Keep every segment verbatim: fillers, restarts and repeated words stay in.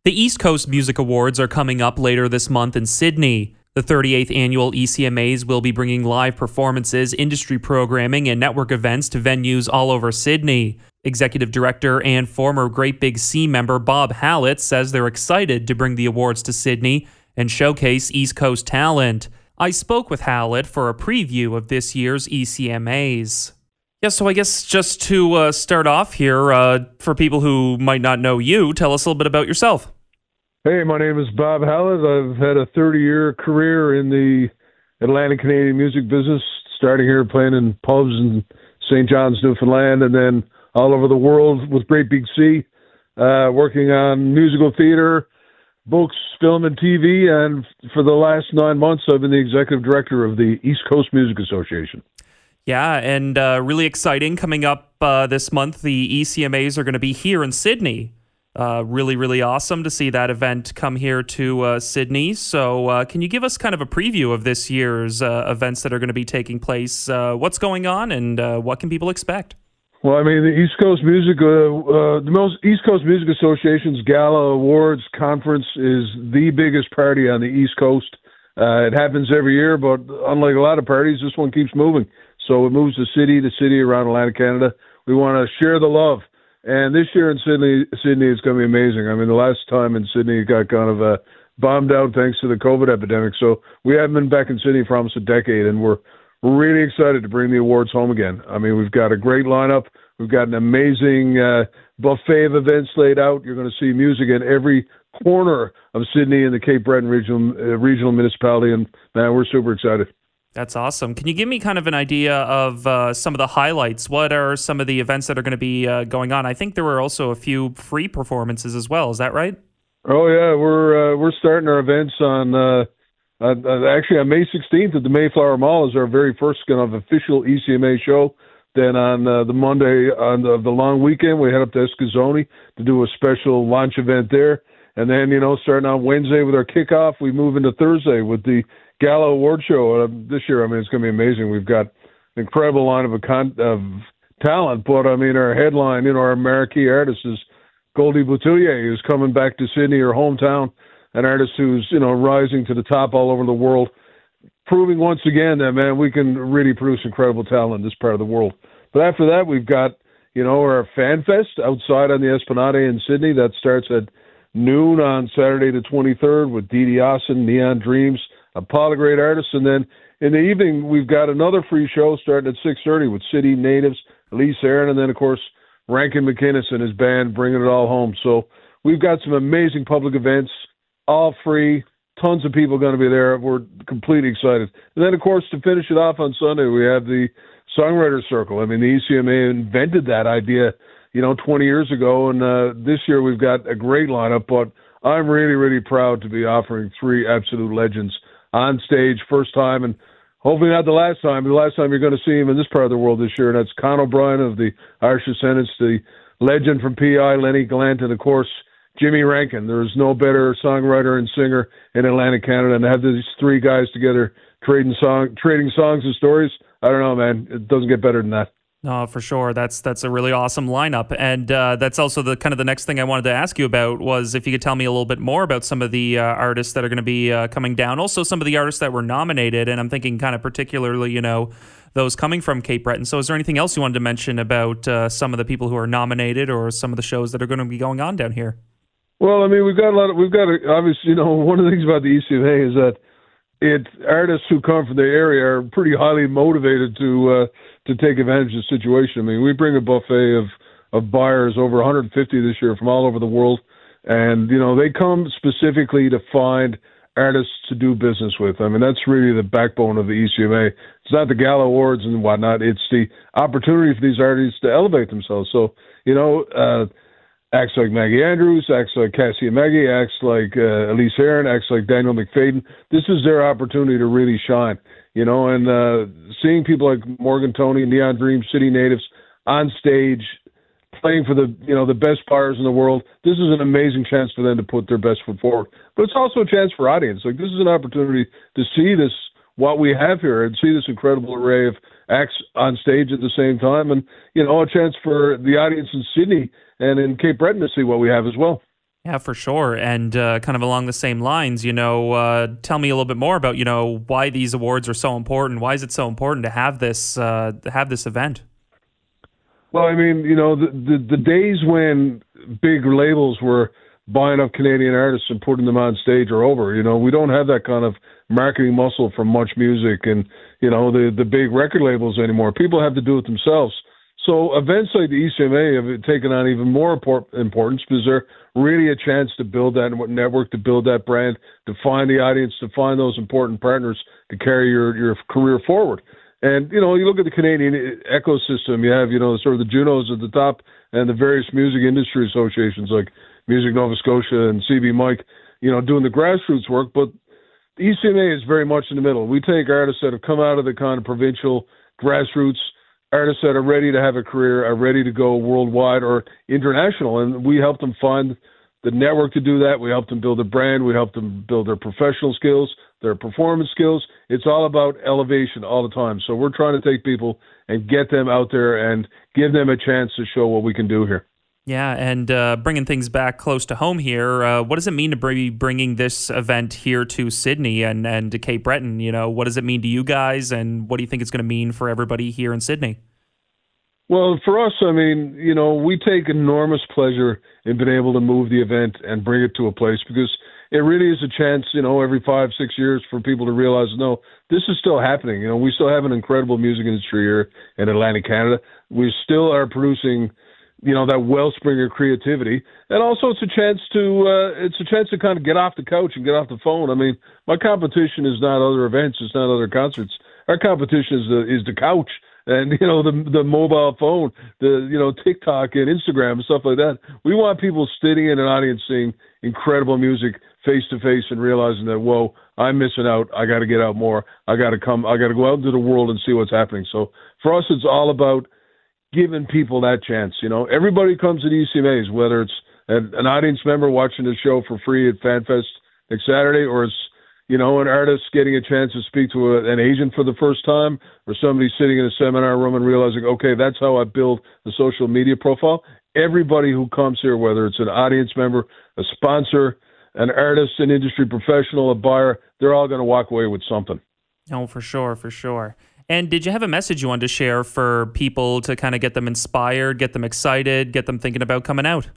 The East Coast Music Awards are coming up later this month in Sydney. The thirty-eighth annual E C M As will be bringing live performances, industry programming, and network events to venues all over Sydney. Executive Director and former Great Big Sea member Bob Hallett says they're excited to bring the awards to Sydney and showcase East Coast talent. I spoke with Hallett for a preview of this year's E C M As. Yeah, so I guess just to uh, start off here, uh, for people who might not know you, tell us a little bit about yourself. Hey, my name is Bob Hallett. I've had a thirty-year career in the Atlantic Canadian music business, starting here playing in pubs in Saint John's, Newfoundland, and then all over the world with Great Big Sea, uh, working on musical theater, books, film, and T V. And for the last nine months, I've been the executive director of the East Coast Music Association. Yeah, and uh, really exciting. Coming up uh, this month, the E C M As are going to be here in Sydney. Uh, really, really awesome to see that event come here to uh, Sydney. So uh, can you give us kind of a preview of this year's uh, events that are going to be taking place? Uh, what's going on and uh, what can people expect? Well, I mean, the East Coast Music, uh, uh, the most East Coast Music Association's Gala Awards Conference is the biggest party on the East Coast. Uh, it happens every year, but unlike a lot of parties, this one keeps moving. So it moves to city to city around Atlantic Canada. We want to share the love. And this year in Sydney, Sydney is going to be amazing. I mean, the last time in Sydney it got kind of uh, bombed out thanks to the COVID epidemic. So we haven't been back in Sydney for almost a decade, and we're really excited to bring the awards home again. I mean, we've got a great lineup. We've got an amazing uh, buffet of events laid out. You're going to see music in every corner of Sydney and the Cape Breton regional, uh, regional municipality, and man, we're super excited. That's awesome. Can you give me kind of an idea of uh, some of the highlights? What are some of the events that are going to be uh, going on? I think there were also a few free performances as well. Is that right? Oh yeah, we're uh, we're starting our events on uh, uh, actually on May sixteenth at the Mayflower Mall is our very first kind of official E C M A show. Then on uh, the Monday on the, the long weekend, we head up to Escazone to do a special launch event there. And then, you know, starting on Wednesday with our kickoff, we move into Thursday with the Gala Award Show. Uh, this year, I mean, it's going to be amazing. We've got an incredible line of, a con- of talent, but, I mean, our headline, you know, our marquee artist is Goldie Boutillier, who's coming back to Sydney, her hometown, an artist who's, you know, rising to the top all over the world, proving once again that, man, we can really produce incredible talent in this part of the world. But after that, we've got, you know, our Fan Fest outside on the Esplanade in Sydney. That starts at noon on Saturday the twenty-third with Dee Dee Austin, Neon Dreams, a pile of great artists. And then in the evening, we've got another free show starting at six thirty with City Natives, Elise Aaron, and then, of course, Rankin McInnes and his band bringing it all home. So we've got some amazing public events, all free. Tons of people going to be there. We're completely excited. And then, of course, to finish it off on Sunday, we have the Songwriter Circle. I mean, the E C M A invented that idea, you know, twenty years ago. And uh, this year we've got a great lineup. But I'm really, really proud to be offering three absolute legends on stage, first time, and hopefully not the last time. The last time you're going to see him in this part of the world this year, and that's Con O'Brien of the Irish Descendants, the legend from P I, Lenny Gallant, and, of course, Jimmy Rankin. There's no better songwriter and singer in Atlantic Canada, and to have these three guys together trading song, trading songs and stories, I don't know, man. It doesn't get better than that. No, for sure. That's that's a really awesome lineup, and uh, that's also the kind of the next thing I wanted to ask you about was if you could tell me a little bit more about some of the uh, artists that are going to be uh, coming down. Also, some of the artists that were nominated, and I'm thinking kind of particularly, you know, those coming from Cape Breton. So, is there anything else you wanted to mention about uh, some of the people who are nominated or some of the shows that are going to be going on down here? Well, I mean, we've got a lot of, we've got a, obviously, you know, one of the things about the E C M A is that it artists who come from the area are pretty highly motivated to uh, to take advantage of the situation. I mean, we bring a buffet of, of buyers, over one hundred fifty this year from all over the world, and, you know, they come specifically to find artists to do business with. I mean, that's really the backbone of the E C M A. It's not the Gala Awards and whatnot. It's the opportunity for these artists to elevate themselves. So, you know, uh, acts like Maggie Andrews, acts like Cassie and Maggie, acts like uh, Elise Aaron, acts like Daniel McFadden. This is their opportunity to really shine, you know, and uh, seeing people like Morgan Tony, Neon Dream, City Natives on stage playing for the, you know, the best players in the world, this is an amazing chance for them to put their best foot forward. But it's also a chance for audience. Like, this is an opportunity to see this, what we have here, and see this incredible array of acts on stage at the same time, and, you know, a chance for the audience in Sydney and in Cape Breton to see what we have as well. Yeah, for sure. And uh, kind of along the same lines, you know, uh, tell me a little bit more about, you know, why these awards are so important. Why is it so important to have this uh, to have this event? Well, I mean, you know, the, the the days when big labels were buying up Canadian artists and putting them on stage are over. You know, we don't have that kind of marketing muscle from Much Music and, you know, the the big record labels anymore. People have to do it themselves. So events like the E C M A have taken on even more importance because they're really a chance to build that network, to build that brand, to find the audience, to find those important partners to carry your, your career forward. And, you know, you look at the Canadian ecosystem, you have, you know, sort of the Junos at the top and the various music industry associations like Music Nova Scotia and C B Mike, you know, doing the grassroots work. But the E C M A is very much in the middle. We take artists that have come out of the kind of provincial grassroots, artists that are ready to have a career, are ready to go worldwide or international, and we help them find the network to do that. We help them build a brand. We help them build their professional skills, their performance skills. It's all about elevation all the time. So we're trying to take people and get them out there and give them a chance to show what we can do here. Yeah, and uh, bringing things back close to home here, uh, what does it mean to be bringing this event here to Sydney and, and to Cape Breton? You know, what does it mean to you guys, and what do you think it's going to mean for everybody here in Sydney? Well, for us, I mean, you know, we take enormous pleasure in being able to move the event and bring it to a place because it really is a chance, you know, every five, six years for people to realize, no, this is still happening. You know, we still have an incredible music industry here in Atlantic Canada. We still are producing, you know, that wellspring of creativity. And also it's a chance to, uh, it's a chance to kind of get off the couch and get off the phone. I mean, my competition is not other events. It's not other concerts. Our competition is the, is the couch. And, you know, the the mobile phone, the, you know, TikTok and Instagram and stuff like that. We want people sitting in an audience seeing incredible music face to face and realizing that, whoa, I'm missing out. I got to get out more. I got to come. I got to go out into the world and see what's happening. So for us, it's all about giving people that chance. You know, everybody comes to the E C M As, whether it's an, an audience member watching the show for free at FanFest next Saturday, or it's, you know, an artist getting a chance to speak to a, an agent for the first time, or somebody sitting in a seminar room and realizing, okay, that's how I build the social media profile. Everybody who comes here, whether it's an audience member, a sponsor, an artist, an industry professional, a buyer, they're all going to walk away with something. Oh, for sure, for sure. And did you have a message you wanted to share for people to kind of get them inspired, get them excited, get them thinking about coming out?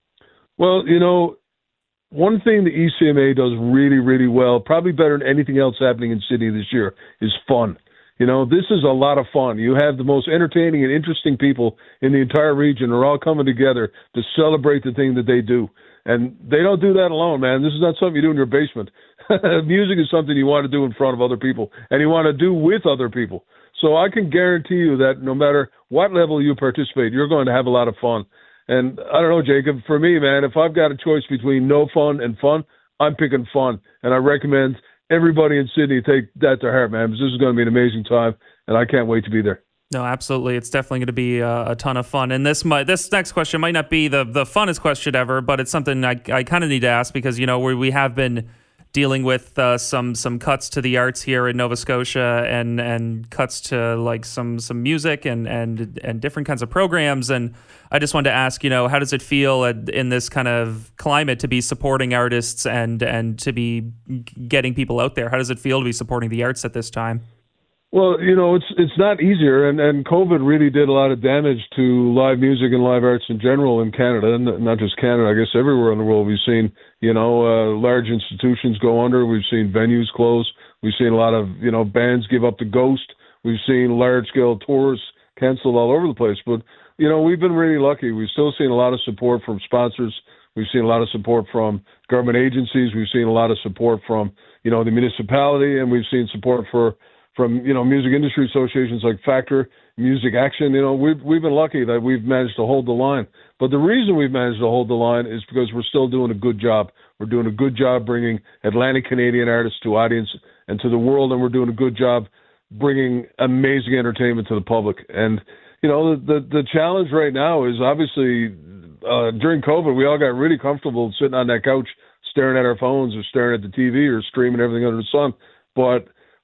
Well, you know, one thing the E C M A does really, really well, probably better than anything else happening in Sydney this year, is fun. You know, this is a lot of fun. You have the most entertaining and interesting people in the entire region are all coming together to celebrate the thing that they do. And they don't do that alone, man. This is not something you do in your basement. Music is something you want to do in front of other people, and you want to do with other people. So I can guarantee you that no matter what level you participate, you're going to have a lot of fun. And I don't know, Jacob, for me, man, if I've got a choice between no fun and fun, I'm picking fun. And I recommend everybody in Sydney take that to heart, man, because this is going to be an amazing time, and I can't wait to be there. No, absolutely. It's definitely going to be a, a ton of fun. And this might, this next question might not be the, the funnest question ever, but it's something I, I kind of need to ask because, you know, we, we have been dealing with uh, some some cuts to the arts here in Nova Scotia and and cuts to like some some music and and and different kinds of programs. And I just wanted to ask, you know, how does it feel in this kind of climate to be supporting artists and and to be getting people out there? How does it feel to be supporting the arts at this time? Well, you know, it's it's not easier, and, and COVID really did a lot of damage to live music and live arts in general in Canada, and not just Canada, I guess everywhere in the world. We've seen, you know, uh, large institutions go under. We've seen venues close. We've seen a lot of, you know, bands give up the ghost. We've seen large-scale tours canceled all over the place. But, you know, we've been really lucky. We've still seen a lot of support from sponsors. We've seen a lot of support from government agencies. We've seen a lot of support from, you know, the municipality, and we've seen support for from, you know, music industry associations like Factor, Music Action. You know, we've, we've been lucky that we've managed to hold the line. But the reason we've managed to hold the line is because we're still doing a good job. We're doing a good job bringing Atlantic Canadian artists to audience and to the world, and we're doing a good job bringing amazing entertainment to the public. And, you know, the, the, the challenge right now is obviously uh, during COVID, we all got really comfortable sitting on that couch, staring at our phones or staring at the T V or streaming everything under the sun. But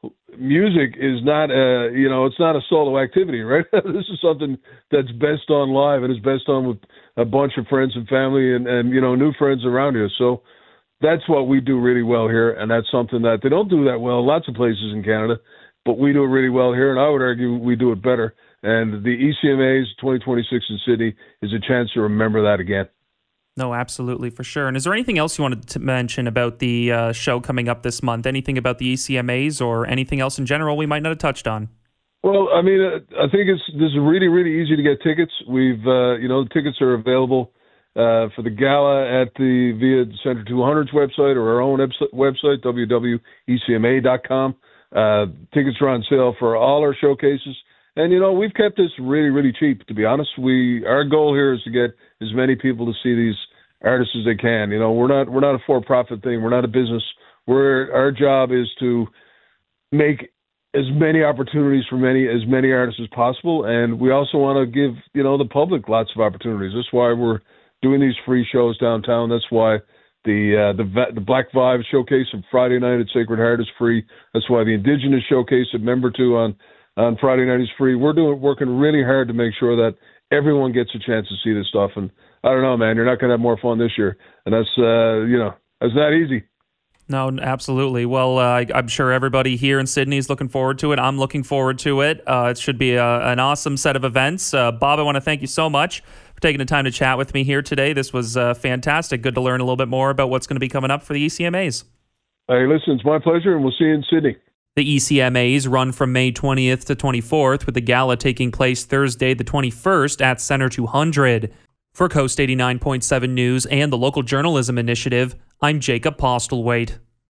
music is not a, you know, it's not a solo activity, right? This is something that's best on live and is best on with a bunch of friends and family and, and, you know, new friends around you. So that's what we do really well here. And that's something that they don't do that well in lots of places in Canada, but we do it really well here. And I would argue we do it better. And the E C M As twenty twenty-six in Sydney is a chance to remember that again. No, absolutely, for sure. And is there anything else you wanted to mention about the uh, show coming up this month? Anything about the E C M As or anything else in general we might not have touched on? Well, I mean, uh, I think it's this is really, really easy to get tickets. We've, uh, you know, the tickets are available uh, for the gala at the via the Centre two hundred's website or our own website, w w w dot e c m a dot com. Uh, tickets are on sale for all our showcases. And, you know, we've kept this really, really cheap, to be honest. We Our goal here is to get as many people to see these artists as they can. You know, we're not we're not a for-profit thing. We're not a business. We're Our job is to make as many opportunities for many as many artists as possible. And we also want to give, you know, the public lots of opportunities. That's why we're doing these free shows downtown. That's why the uh, the the Black Vibe Showcase on Friday night at Sacred Heart is free. That's why the Indigenous Showcase at Member two on on Friday night is free. We're doing working really hard to make sure that everyone gets a chance to see this stuff. And I don't know, man, you're not going to have more fun this year. And that's, uh, you know, that's not easy. No, absolutely. Well, uh, I, I'm sure everybody here in Sydney is looking forward to it. I'm looking forward to it. Uh, it should be a, an awesome set of events. Uh, Bob, I want to thank you so much for taking the time to chat with me here today. This was uh, fantastic. Good to learn a little bit more about what's going to be coming up for the E C M As. Hey, listen, it's my pleasure, and we'll see you in Sydney. The E C M As run from May twentieth to twenty-fourth, with the gala taking place Thursday the twenty-first at Centre two hundred. For Coast eighty-nine point seven News and the Local Journalism Initiative, I'm Jacob Postlethwaite.